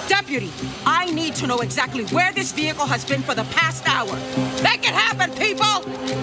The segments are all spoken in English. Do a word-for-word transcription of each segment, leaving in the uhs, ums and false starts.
Deputy, I need to know exactly where this vehicle has been for the past hour. Make it happen, people!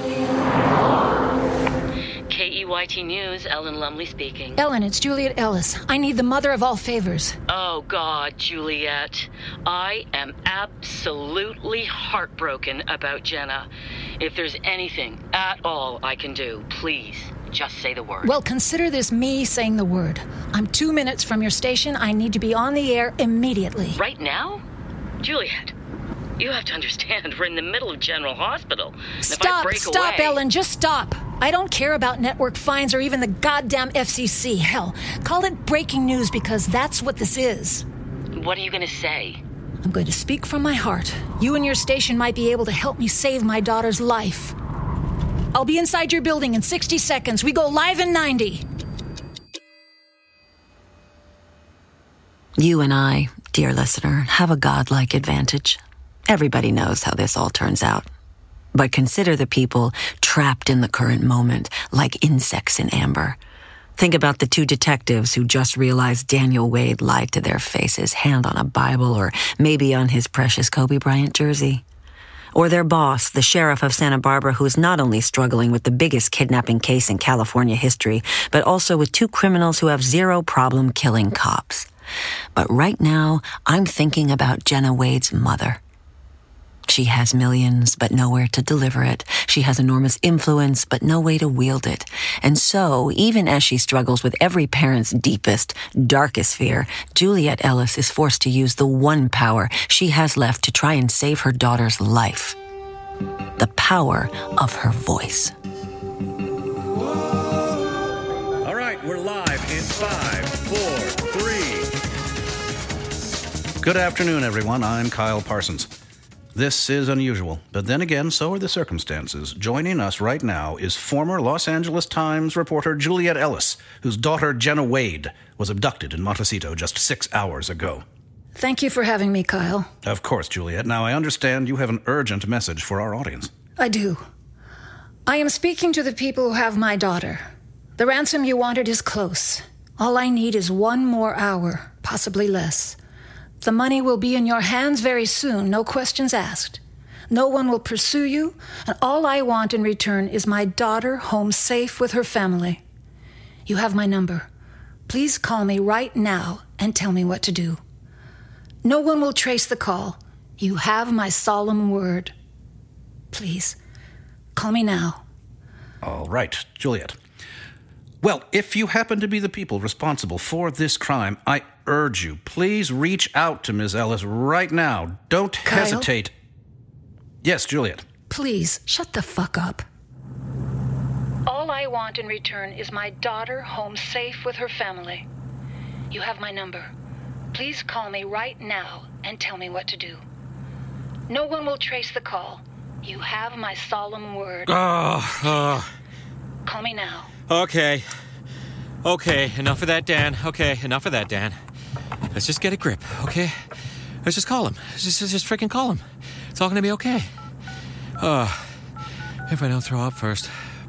K E Y T News, Ellen Lumley speaking. Ellen, it's Juliet Ellis. I need the mother of all favors. Oh, God, Juliet. I am absolutely heartbroken about Jenna. If there's anything at all I can do, please, just say the word. Well, consider this me saying the word. I'm two minutes from your station. I need to be on the air immediately. Right now? Juliet, you have to understand, we're in the middle of General Hospital. And Stop, if I break stop, away... Ellen, just stop. I don't care about network fines or even the goddamn F C C. Hell, call it breaking news because that's what this is. What are you going to say? I'm going to speak from my heart. You and your station might be able to help me save my daughter's life. I'll be inside your building in sixty seconds. We go live in ninety. You and I, dear listener, have a godlike advantage. Everybody knows how this all turns out. But consider the people trapped in the current moment, like insects in amber. Think about the two detectives who just realized Daniel Wade lied to their faces, hand on a Bible or maybe on his precious Kobe Bryant jersey. Or their boss, the sheriff of Santa Barbara, who's not only struggling with the biggest kidnapping case in California history, but also with two criminals who have zero problem killing cops. But right now, I'm thinking about Jenna Wade's mother. She has millions, but nowhere to deliver it. She has enormous influence, but no way to wield it. And so, even as she struggles with every parent's deepest, darkest fear, Juliet Ellis is forced to use the one power she has left to try and save her daughter's life. The power of her voice. All right, we're live in five, four, three. Good afternoon, everyone. I'm Kyle Parsons. This is unusual, but then again, so are the circumstances. Joining us right now is former Los Angeles Times reporter Juliet Ellis, whose daughter Jenna Wade was abducted in Montecito just six hours ago. Thank you for having me, Kyle. Of course, Juliet. Now, I understand you have an urgent message for our audience. I do. I am speaking to the people who have my daughter. The ransom you wanted is close. All I need is one more hour, possibly less. The money will be in your hands very soon, no questions asked. No one will pursue you, and all I want in return is my daughter home safe with her family. You have my number. Please call me right now and tell me what to do. No one will trace the call. You have my solemn word. Please, call me now. All right, Juliet. Well, if you happen to be the people responsible for this crime, I urge you, please reach out to Miz Ellis right now. Don't Kyle? hesitate. Yes, Juliet. Please, shut the fuck up. All I want in return is my daughter home safe with her family. You have my number. Please call me right now and tell me what to do. No one will trace the call. You have my solemn word. Oh, oh. Call me now. Okay. Okay, enough of that, Dan. Okay, enough of that, Dan. Let's just get a grip, okay? Let's just call him. Just, just, just freaking call him. It's all gonna be okay. Uh, if I don't throw up first.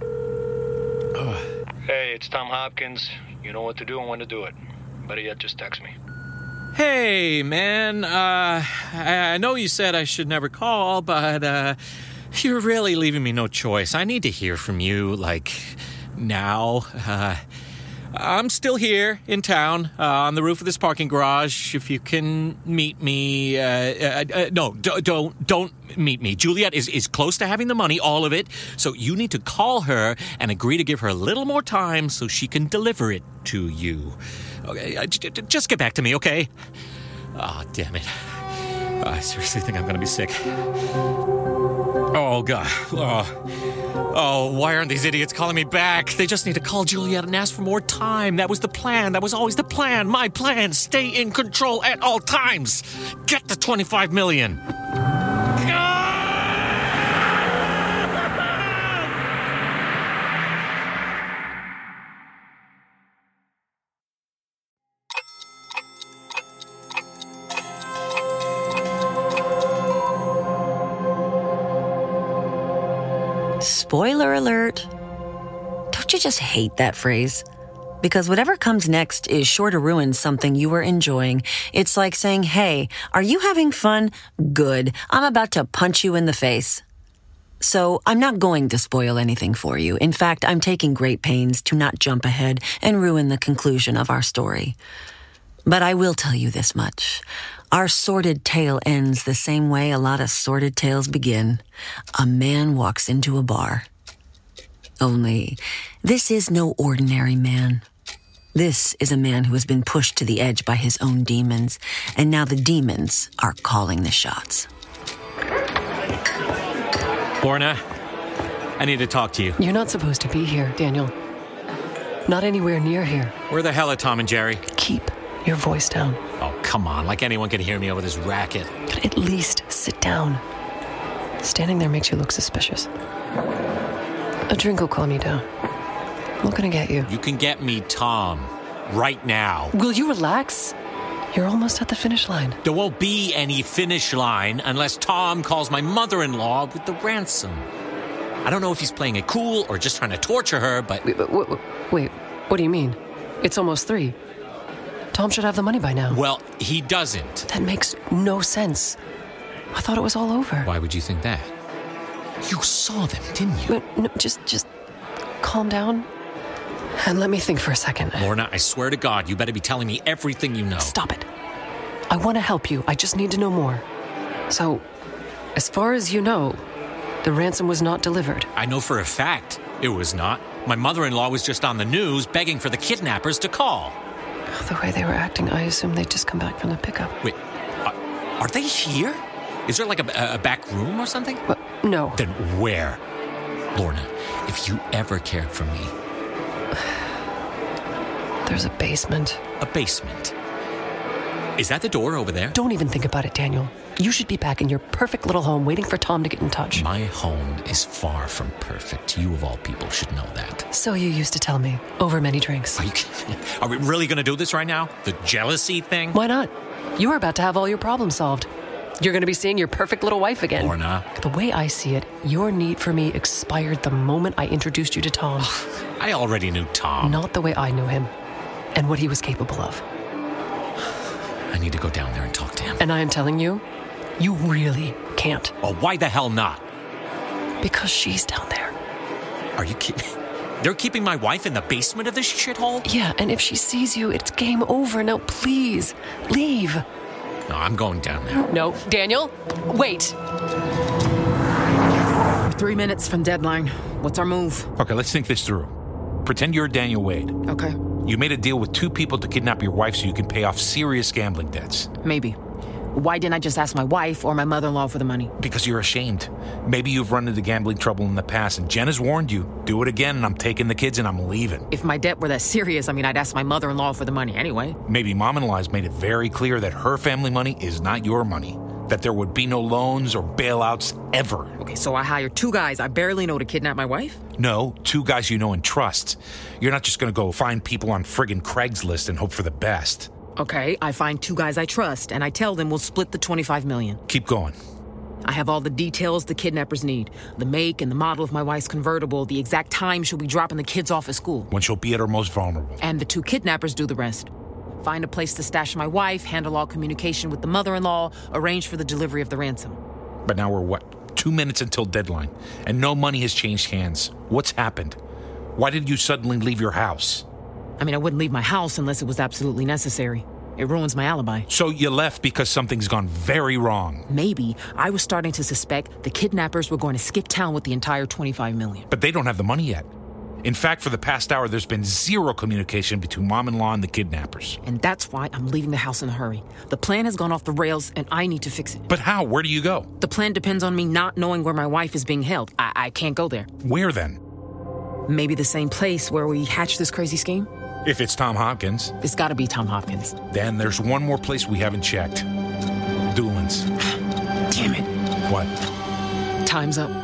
Uh. Hey, it's Tom Hopkins. You know what to do and when to do it. Better yet, just text me. Hey, man. Uh, I, I know you said I should never call, but, uh, you're really leaving me no choice. I need to hear from you, like... Now, uh, I'm still here in town uh, on the roof of this parking garage. If you can meet me, uh, uh, uh, no, d- don't don't meet me. Juliet is, is close to having the money, all of it. So you need to call her and agree to give her a little more time so she can deliver it to you. Okay, uh, j- j- just get back to me, okay? Oh, damn it! I seriously think I'm gonna be sick. Oh, God. Oh. oh, why aren't these idiots calling me back? They just need to call Juliet and ask for more time. That was the plan. That was always the plan. My plan. Stay in control at all times. Get the twenty-five million. Spoiler alert. Don't you just hate that phrase? Because whatever comes next is sure to ruin something you were enjoying. It's like saying, hey, are you having fun? Good. I'm about to punch you in the face. So I'm not going to spoil anything for you. In fact, I'm taking great pains to not jump ahead and ruin the conclusion of our story. But I will tell you this much. Our sordid tale ends the same way a lot of sordid tales begin. A man walks into a bar. Only, this is no ordinary man. This is a man who has been pushed to the edge by his own demons, and now the demons are calling the shots. Lorna, I need to talk to you. You're not supposed to be here, Daniel. Not anywhere near here. Where the hell are Tom and Jerry? Keep your voice down. Oh, come on. Like anyone can hear me over this racket. At least sit down. Standing there makes you look suspicious. A drink will calm you down. What can I get you? You can get me Tom. Right now. Will you relax? You're almost at the finish line. There won't be any finish line unless Tom calls my mother-in-law with the ransom. I don't know if he's playing it cool or just trying to torture her, but... Wait, wait, wait, what do you mean? It's almost three. Tom should have the money by now. Well, he doesn't. That makes no sense. I thought it was all over. Why would you think that? You saw them, didn't you? But, no, just, just calm down and let me think for a second. Lorna, I swear to God, you better be telling me everything you know. Stop it. I want to help you. I just need to know more. So, as far as you know, the ransom was not delivered. I know for a fact it was not. My mother-in-law was just on the news begging for the kidnappers to call. The way they were acting, I assumed they'd just come back from the pickup. Wait, are, are they here? Is there like a, a back room or something? Well, no. Then where? Lorna, if you ever cared for me... There's a basement. A basement? Is that the door over there? Don't even think about it, Daniel. You should be back in your perfect little home waiting for Tom to get in touch. My home is far from perfect. You, of all people, should know that. So you used to tell me, over many drinks. Are you kidding? Are we really going to do this right now? The jealousy thing? Why not? You are about to have all your problems solved. You're going to be seeing your perfect little wife again. Lorna. The way I see it, your need for me expired the moment I introduced you to Tom. I already knew Tom. Not the way I knew him, and what he was capable of. I need to go down there and talk to him. And I am telling you, you really can't. Oh, why the hell not? Because she's down there. Are you kidding? They're keeping my wife in the basement of this shithole? Yeah, and if she sees you, it's game over. Now, please, leave. No, I'm going down there. No, Daniel, wait. We're three minutes from deadline. What's our move? Okay, let's think this through. Pretend you're Daniel Wade. Okay. You made a deal with two people to kidnap your wife so you can pay off serious gambling debts. Maybe. Why didn't I just ask my wife or my mother-in-law for the money? Because you're ashamed. Maybe you've run into gambling trouble in the past, and Jen has warned you. Do it again, and I'm taking the kids and I'm leaving. If my debt were that serious, I mean, I'd ask my mother-in-law for the money anyway. Maybe Mom-in-law has made it very clear that her family money is not your money. That there would be no loans or bailouts ever. Okay, so I hired two guys I barely know to kidnap my wife? No, two guys you know and trust. You're not just going to go find people on friggin' Craigslist and hope for the best. Okay, I find two guys I trust, and I tell them we'll split the twenty-five million dollars. Keep going. I have all the details the kidnappers need. The make and the model of my wife's convertible, the exact time she'll be dropping the kids off at school. When she'll be at her most vulnerable. And the two kidnappers do the rest. Find a place to stash my wife, handle all communication with the mother-in-law, arrange for the delivery of the ransom. But now we're, what, two minutes until deadline, and no money has changed hands. What's happened? Why did you suddenly leave your house? I mean, I wouldn't leave my house unless it was absolutely necessary. It ruins my alibi. So you left because something's gone very wrong. Maybe. I was starting to suspect the kidnappers were going to skip town with the entire twenty-five million dollars. But they don't have the money yet. In fact, for the past hour, there's been zero communication between Mom-in-law and the kidnappers. And that's why I'm leaving the house in a hurry. The plan has gone off the rails, and I need to fix it. But how? Where do you go? The plan depends on me not knowing where my wife is being held. I, I can't go there. Where then? Maybe the same place where we hatched this crazy scheme? If it's Tom Hopkins. It's gotta be Tom Hopkins. Then there's one more place we haven't checked. Doolin's. Damn it. What? Time's up.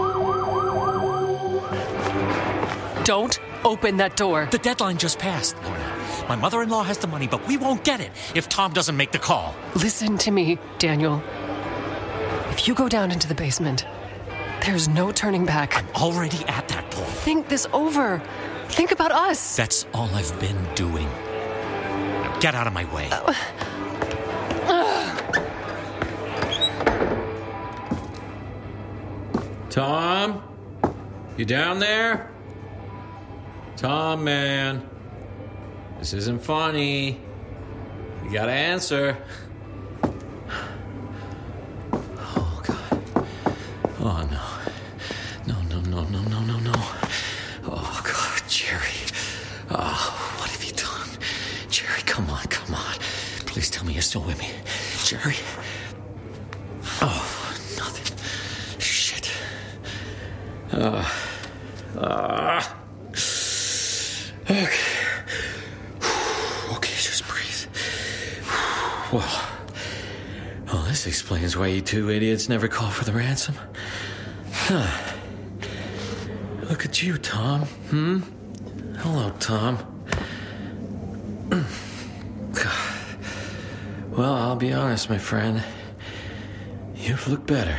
Don't open that door. The deadline just passed, Lorna. My mother-in-law has the money, but we won't get it if Tom doesn't make the call. Listen to me, Daniel. If you go down into the basement, there's no turning back. I'm already at that point. Think this over. Think about us. That's all I've been doing. Now get out of my way. Uh, Tom? You down there? Tom, man. This isn't funny. You gotta answer. Oh, God. Oh, no. No, no, no, no, no, no, no. Oh, God, Jerry. Oh, what have you done? Jerry, come on, come on. Please tell me you're still with me. Jerry. Oh, nothing. Shit. Uh, uh, okay. Okay, just breathe. Well, well, this explains why you two idiots never call for the ransom. Huh. Look at you, Tom. Hmm? Hello, Tom. God. Well, I'll be honest, my friend. You've looked better.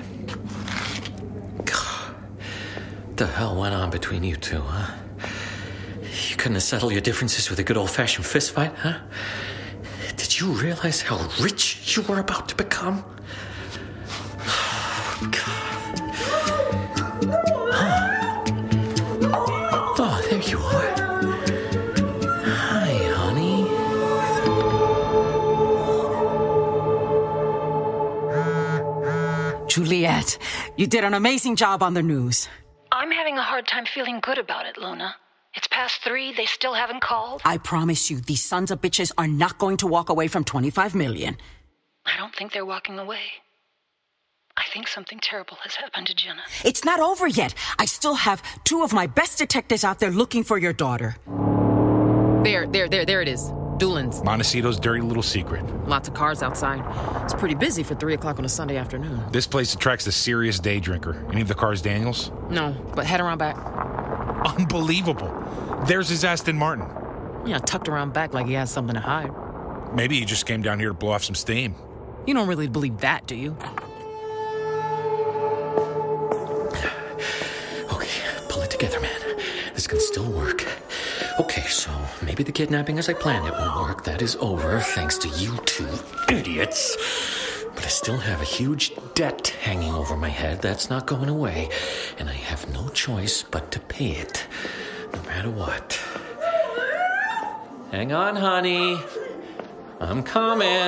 God. What the hell went on between you two, huh? You couldn't have settled your differences with a good old-fashioned fist fight, huh? Did you realize how rich you were about to become? Oh, God. Huh. Oh, there you are. Hi, honey. Juliet, you did an amazing job on the news. I'm having a hard time feeling good about it, Luna. It's past three, they still haven't called. I promise you, these sons of bitches are not going to walk away from twenty-five million. I don't think they're walking away. I think something terrible has happened to Jenna. It's not over yet. I still have two of my best detectives out there looking for your daughter. There, there, there, there it is. Doolin's. Montecito's dirty little secret. Lots of cars outside. It's pretty busy for three o'clock on a Sunday afternoon. This place attracts a serious day drinker. Any of the cars Daniels? No, but head around back. Unbelievable. There's his Aston Martin. Yeah, tucked around back like he has something to hide. Maybe he just came down here to blow off some steam. You don't really believe that, do you? Okay, pull it together, man. This can still work. Okay, so maybe the kidnapping as I planned it won't work. That is over, thanks to you two idiots. But I still have a huge debt hanging over my head that's not going away. And I have no choice but to pay it, no matter what. Hang on, honey. I'm coming.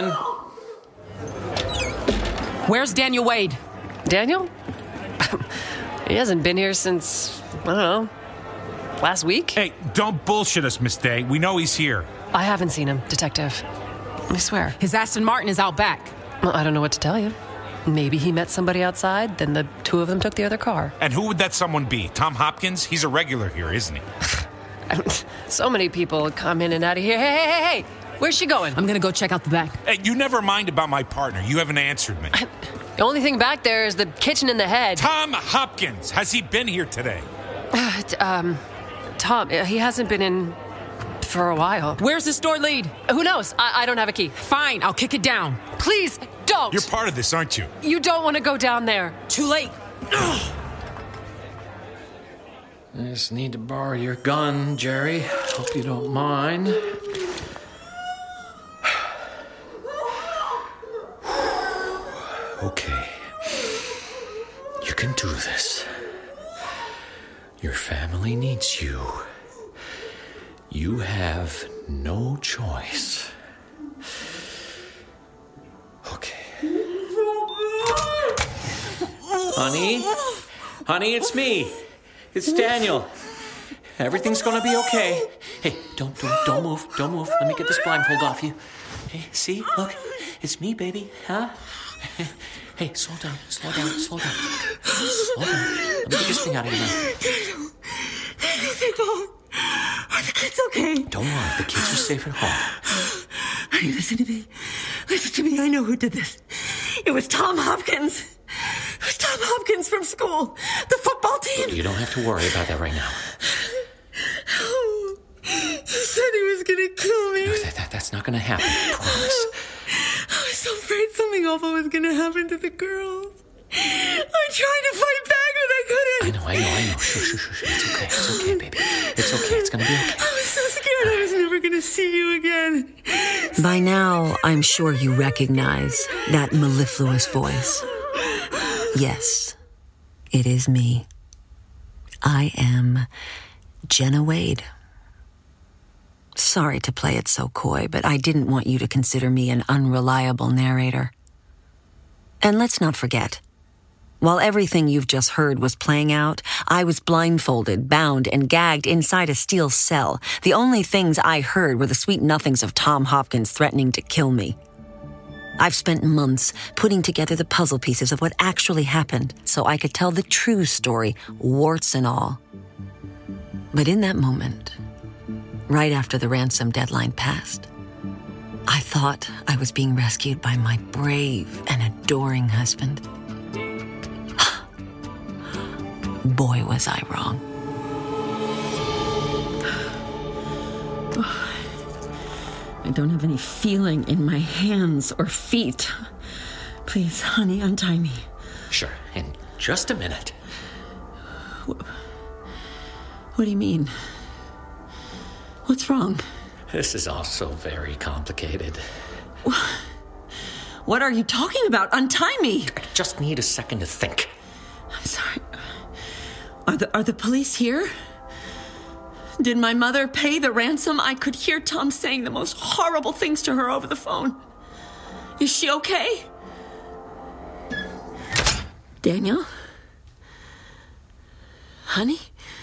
Where's Daniel Wade? Daniel? He hasn't been here since, I don't know, last week? Hey, don't bullshit us, Miss Day. We know he's here. I haven't seen him, Detective. I swear. His Aston Martin is out back. Well, I don't know what to tell you. Maybe he met somebody outside, then the two of them took the other car. And who would that someone be? Tom Hopkins? He's a regular here, isn't he? So many people come in and out of here. Hey, hey, hey, hey! Where's she going? I'm gonna go check out the back. Hey, you never mind about my partner. You haven't answered me. The only thing back there is the kitchen in the head. Tom Hopkins! Has he been here today? Uh, um, Tom, he hasn't been in for a while. Where's this door lead? Who knows? I, I don't have a key. Fine, I'll kick it down. Please, don't! You're part of this, aren't you? You don't want to go down there. Too late. I just need to borrow your gun, Jerry. Hope you don't mind. Okay. You can do this. Your family needs you. You have no choice. Okay. Honey? Honey, it's me. It's Daniel. Everything's gonna be okay. Hey, don't, don't, don't move. Don't move. Let me get this blindfold off you. Hey, see? Look. It's me, baby. Huh? Hey, slow down. Slow down. Slow down. Slow down. Let me get this thing out of your mouth. Daniel. Daniel, Daniel. Are the kids okay? Don't worry. The kids are safe at home. Honey, listen to me. Listen to me. I know who did this. It was Tom Hopkins. It was Tom Hopkins from school. The football team. You don't have to worry about that right now. Oh, he said he was going to kill me. No, that, that, that's not going to happen. I promise. I was so afraid something awful was going to happen to the girls. I tried to fight back, but I couldn't. I know, I know, I know. Shh, shh, shh, shh. It's okay. It's okay, baby. It's okay. It's gonna be okay. I was so scared I was never gonna see you again. By now, I'm sure you recognize that mellifluous voice. Yes, it is me. I am Jenna Wade. Sorry to play it so coy, but I didn't want you to consider me an unreliable narrator. And let's not forget, while everything you've just heard was playing out, I was blindfolded, bound, and gagged inside a steel cell. The only things I heard were the sweet nothings of Tom Hopkins threatening to kill me. I've spent months putting together the puzzle pieces of what actually happened so I could tell the true story, warts and all. But in that moment, right after the ransom deadline passed, I thought I was being rescued by my brave and adoring husband. Boy, was I wrong. I don't have any feeling in my hands or feet. Please, honey, untie me. Sure, in just a minute. What, what do you mean? What's wrong? This is all so very complicated. What are you talking about? Untie me! I just need a second to think. I'm sorry. Are the, are the police here? Did my mother pay the ransom? I could hear Tom saying the most horrible things to her over the phone. Is she okay? Daniel? Honey?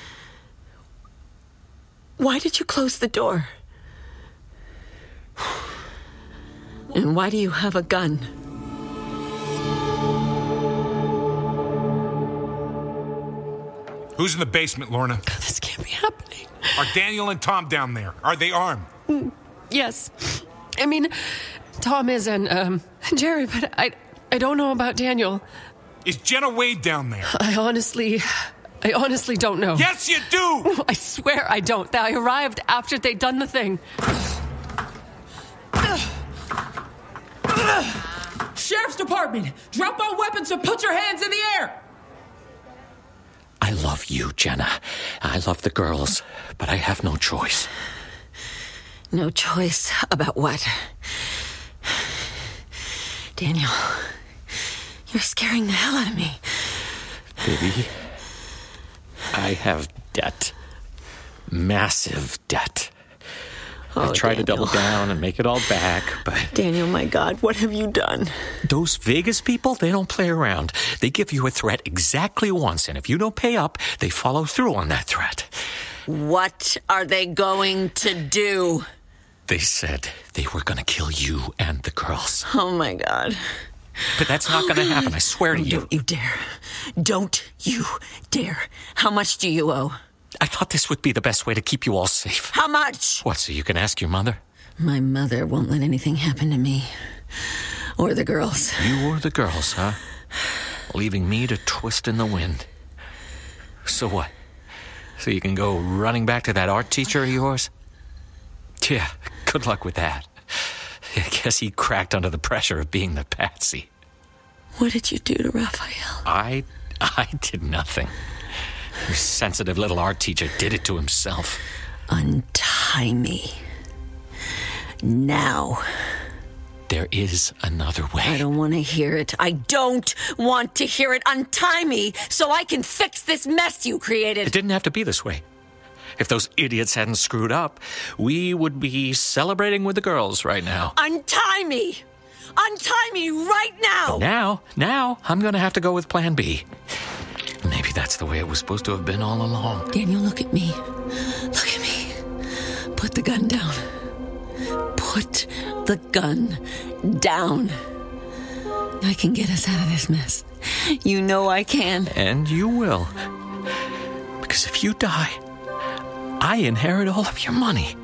Why did you close the door? And why do you have a gun? Who's in the basement, Lorna? This can't be happening. Are Daniel and Tom down there? Are they armed? Mm, yes. I mean, Tom is and um, Jerry, but I, I don't know about Daniel. Is Jenna Wade down there? I honestly... I honestly don't know. Yes, you do! I swear I don't. I arrived after they'd done the thing. Sheriff's Department, drop all weapons and put your hands in the air! I love you, Jenna. I love the girls, but I have no choice. No choice about what? Daniel, you're scaring the hell out of me. Baby, I have debt. Massive debt. Oh, I try Daniel. to double down and make it all back, but... Daniel, my God, what have you done? Those Vegas people, they don't play around. They give you a threat exactly once, and if you don't pay up, they follow through on that threat. What are they going to do? They said they were going to kill you and the girls. Oh, my God. But that's not going to happen, I swear to you. Don't you dare. Don't you dare. How much do you owe? I thought this would be the best way to keep you all safe. How much? What, so you can ask your mother? My mother won't let anything happen to me. Or the girls. You or the girls, huh? Leaving me to twist in the wind. So what? So you can go running back to that art teacher of yours? Yeah, good luck with that. I guess he cracked under the pressure of being the patsy. What did you do to Raphael? I... I did nothing. Your sensitive little art teacher did it to himself. Untie me. Now. There is another way. I don't want to hear it. I don't want to hear it. Untie me so I can fix this mess you created. It didn't have to be this way. If those idiots hadn't screwed up, we would be celebrating with the girls right now. Untie me! Untie me right now! But now, now, I'm going to have to go with plan B. Maybe that's the way it was supposed to have been all along. Daniel, look at me. Look at me. Put the gun down. Put the gun down. I can get us out of this mess. You know I can. And you will. Because if you die, I inherit all of your money.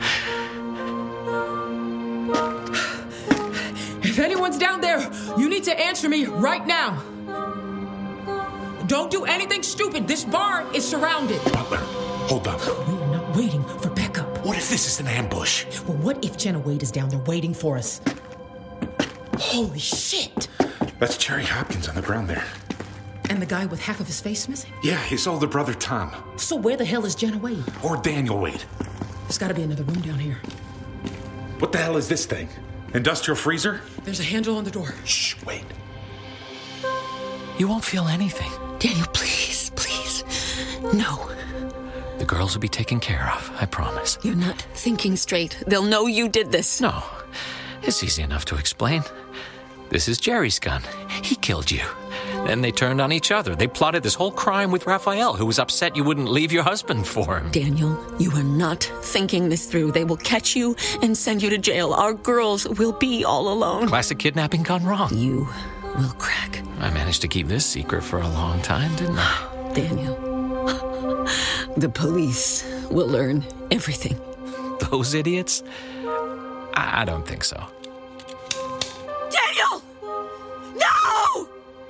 If anyone's down there, you need to answer me right now. Don't do anything stupid. This bar is surrounded. Butler, hold up. We're not waiting for backup. What if this is an ambush? Well, what if Jenna Wade is down there waiting for us? Holy shit! That's Jerry Hopkins on the ground there. And the guy with half of his face missing? Yeah, his older brother, Tom. So where the hell is Jenna Wade? Or Daniel Wade. There's gotta be another room down here. What the hell is this thing? Industrial freezer? There's a handle on the door. Shh, wait. You won't feel anything. Daniel, please, please. No. The girls will be taken care of, I promise. You're not thinking straight. They'll know you did this. No. It's easy enough to explain. This is Jerry's gun. He killed you. Then they turned on each other. They plotted this whole crime with Raphael, who was upset you wouldn't leave your husband for him. Daniel, you are not thinking this through. They will catch you and send you to jail. Our girls will be all alone. Classic kidnapping gone wrong. You will crack. I managed to keep this secret for a long time, didn't I? Daniel, the police will learn everything. Those idiots? I don't think so. Daniel! No!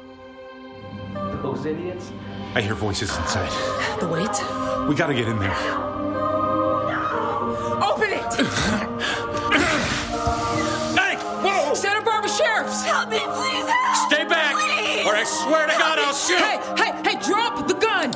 Those idiots? I hear voices inside. The wait? We gotta get in there. Open it! Hey! Whoa! Santa Barbara Sheriff's! Help me, please! Help! Stay back! Please! Or I swear to God I'll shoot! Hey, hey, hey, drop the gun!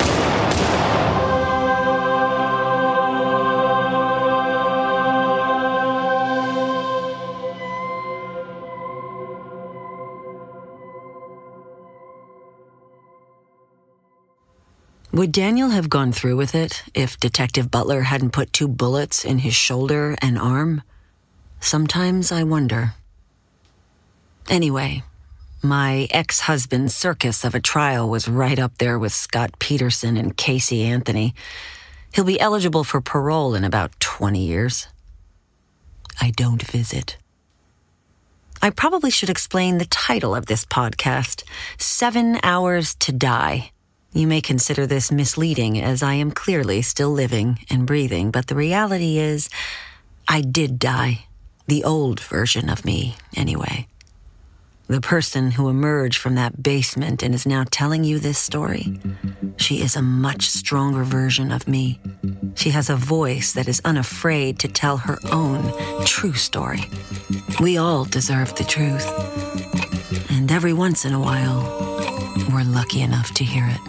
Would Daniel have gone through with it if Detective Butler hadn't put two bullets in his shoulder and arm? Sometimes I wonder. Anyway, my ex-husband's circus of a trial was right up there with Scott Peterson and Casey Anthony. He'll be eligible for parole in about twenty years. I don't visit. I probably should explain the title of this podcast, Seven Hours to Die. You may consider this misleading, as I am clearly still living and breathing, but the reality is, I did die. The old version of me, anyway. The person who emerged from that basement and is now telling you this story, she is a much stronger version of me. She has a voice that is unafraid to tell her own true story. We all deserve the truth. And every once in a while, we're lucky enough to hear it.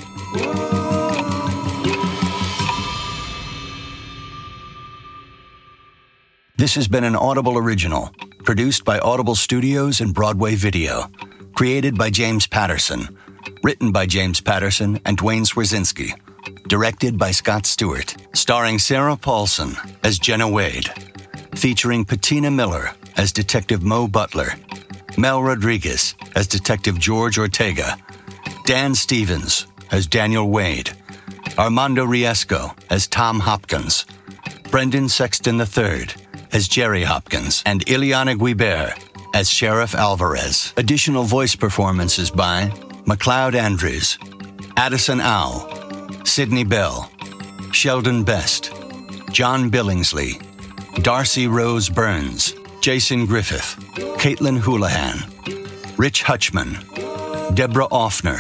This has been an Audible original, produced by Audible Studios and Broadway Video, created by James Patterson, written by James Patterson and Dwayne Swierczynski, directed by Scott Stewart, starring Sarah Paulson as Jenna Wade, featuring Patina Miller as Detective Mo Butler, Mel Rodriguez as Detective George Ortega, Dan Stevens as Daniel Wade, Armando Riesco as Tom Hopkins, Brendan Sexton the third as Jerry Hopkins, and Ileana Guibert as Sheriff Alvarez. Additional voice performances by McLeod Andrews, Addison Owl, Sidney Bell, Sheldon Best, John Billingsley, Darcy Rose Burns, Jason Griffith, Caitlin Houlihan, Rich Hutchman, Deborah Offner,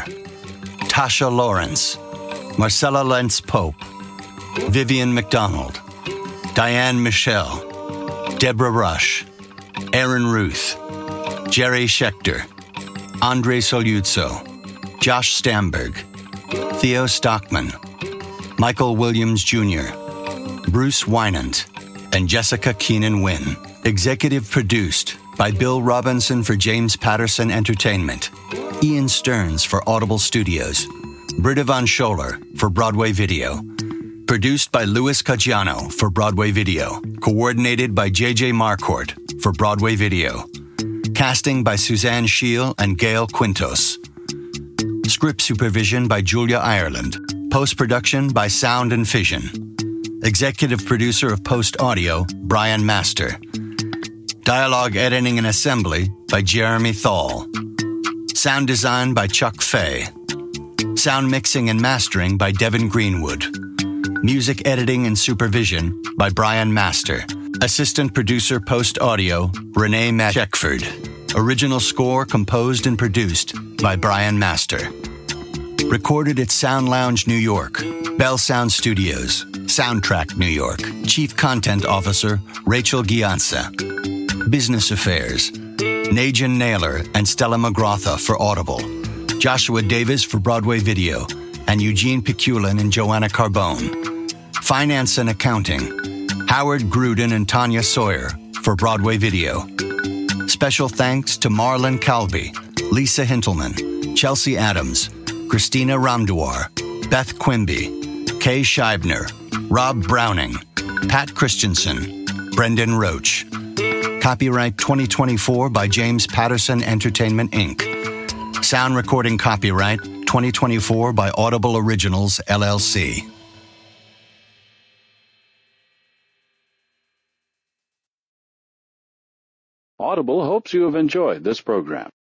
Tasha Lawrence, Marcella Lentz-Pope, Vivian McDonald, Diane Michelle, Deborah Rush, Aaron Ruth, Jerry Schechter, Andre Soluzzo, Josh Stamberg, Theo Stockman, Michael Williams Junior, Bruce Wynant, and Jessica Keenan-Wynn. Executive produced by Bill Robinson for James Patterson Entertainment, Ian Stearns for Audible Studios, Britta Von Scholler for Broadway Video. Produced by Louis Caggiano for Broadway Video. Coordinated by J J Marcourt for Broadway Video. Casting by Suzanne Scheel and Gail Quintos. Script supervision by Julia Ireland. Post-production by Sound and Fission. Executive producer of Post Audio, Brian Master. Dialogue editing and assembly by Jeremy Thal. Sound design by Chuck Fay. Sound mixing and mastering by Devin Greenwood. Music editing and supervision by Brian Master. Assistant producer Post Audio, Renee Matchekford. Original score composed and produced by Brian Master. Recorded at Sound Lounge, New York. Bell Sound Studios. Soundtrack, New York. Chief Content Officer, Rachel Gianza. Business Affairs, Najan Naylor and Stella McGrotha for Audible. Joshua Davis for Broadway Video, and Eugene Piculin and Joanna Carbone. Finance and Accounting, Howard Gruden and Tanya Sawyer for Broadway Video. Special thanks to Marlon Calby, Lisa Hintelman, Chelsea Adams, Christina Ramdewar, Beth Quimby, Kay Scheibner, Rob Browning, Pat Christensen, Brendan Roach. Copyright twenty twenty-four by James Patterson Entertainment, Incorporated. Sound recording copyright twenty twenty-four by Audible Originals, L L C. Audible hopes you have enjoyed this program.